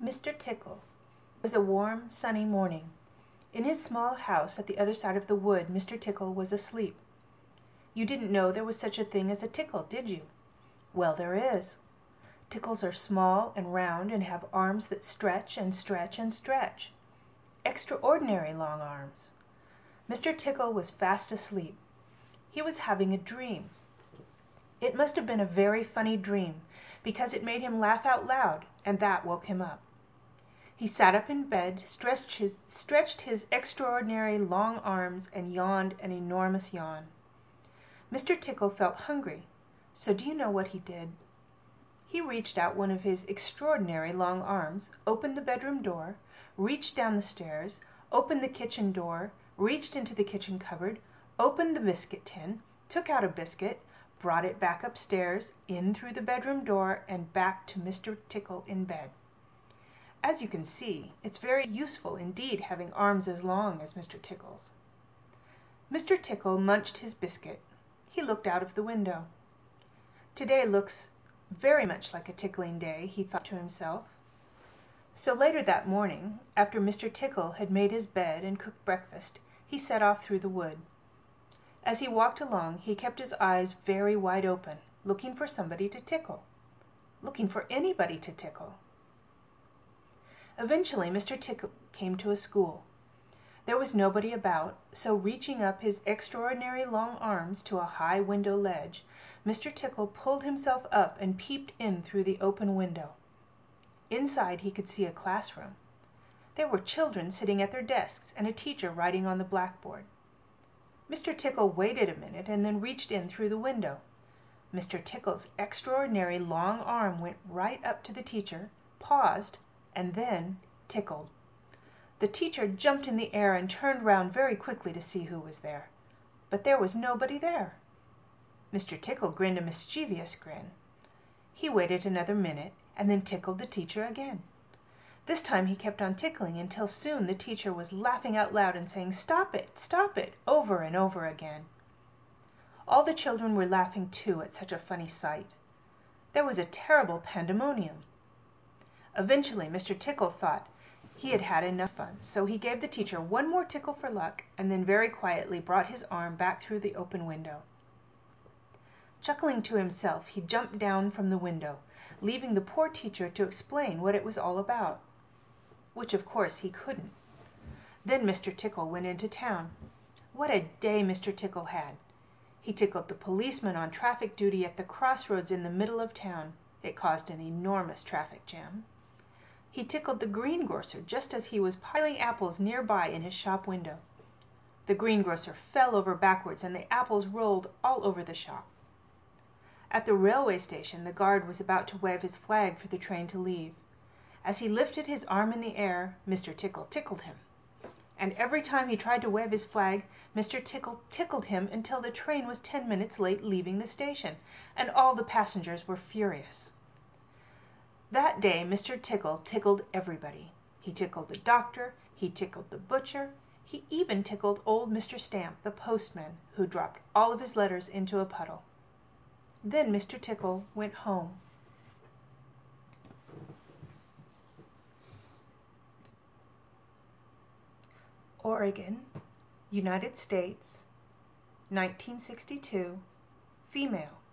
Mr. Tickle. It was a warm, sunny morning. In his small house at the other side of the wood, Mr. Tickle was asleep. You didn't know there was such a thing as a tickle, did you? Well, there is. Tickles are small and round and have arms that stretch and stretch and stretch. Extraordinary long arms. Mr. Tickle was fast asleep. He was having a dream. It must have been a very funny dream, because it made him laugh out loud, and that woke him up. He sat up in bed, stretched his extraordinary long arms, and yawned an enormous yawn. Mr. Tickle felt hungry, so do you know what he did? He reached out one of his extraordinary long arms, opened the bedroom door, reached down the stairs, opened the kitchen door, reached into the kitchen cupboard, opened the biscuit tin, took out a biscuit, brought it back upstairs, in through the bedroom door, and back to Mr. Tickle in bed. As you can see, it's very useful indeed having arms as long as Mr. Tickle's. Mr. Tickle munched his biscuit. He looked out of the window. Today looks very much like a tickling day, he thought to himself. So later that morning, after Mr. Tickle had made his bed and cooked breakfast, he set off through the wood. As he walked along, he kept his eyes very wide open, looking for somebody to tickle, looking for anybody to tickle. Eventually, Mr. Tickle came to a school. There was nobody about, so reaching up his extraordinary long arms to a high window ledge, Mr. Tickle pulled himself up and peeped in through the open window. Inside he could see a classroom. There were children sitting at their desks and a teacher writing on the blackboard. Mr. Tickle waited a minute and then reached in through the window. Mr. Tickle's extraordinary long arm went right up to the teacher, paused, and then tickled. The teacher jumped in the air and turned round very quickly to see who was there. But there was nobody there. Mr. Tickle grinned a mischievous grin. He waited another minute and then tickled the teacher again. This time he kept on tickling until soon the teacher was laughing out loud and saying, "Stop it," over and over again. All the children were laughing too at such a funny sight. There was a terrible pandemonium. Eventually Mr. Tickle thought he had had enough fun, so he gave the teacher one more tickle for luck and then very quietly brought his arm back through the open window. Chuckling to himself, he jumped down from the window, leaving the poor teacher to explain what it was all about, which of course he couldn't. Then Mr. Tickle went into town. What a day Mr. Tickle had! He tickled the policeman on traffic duty at the crossroads in the middle of town. It caused an enormous traffic jam. He tickled the greengrocer just as he was piling apples nearby in his shop window. The greengrocer fell over backwards and the apples rolled all over the shop. At the railway station, the guard was about to wave his flag for the train to leave. As he lifted his arm in the air, Mr. Tickle tickled him. And every time he tried to wave his flag, Mr. Tickle tickled him until the train was 10 minutes late leaving the station, and all the passengers were furious. That day Mr. Tickle tickled everybody. He tickled the doctor, he tickled the butcher, he even tickled old Mr. Stamp, the postman, who dropped all of his letters into a puddle. Then Mr. Tickle went home. Oregon, United States, 1962, female.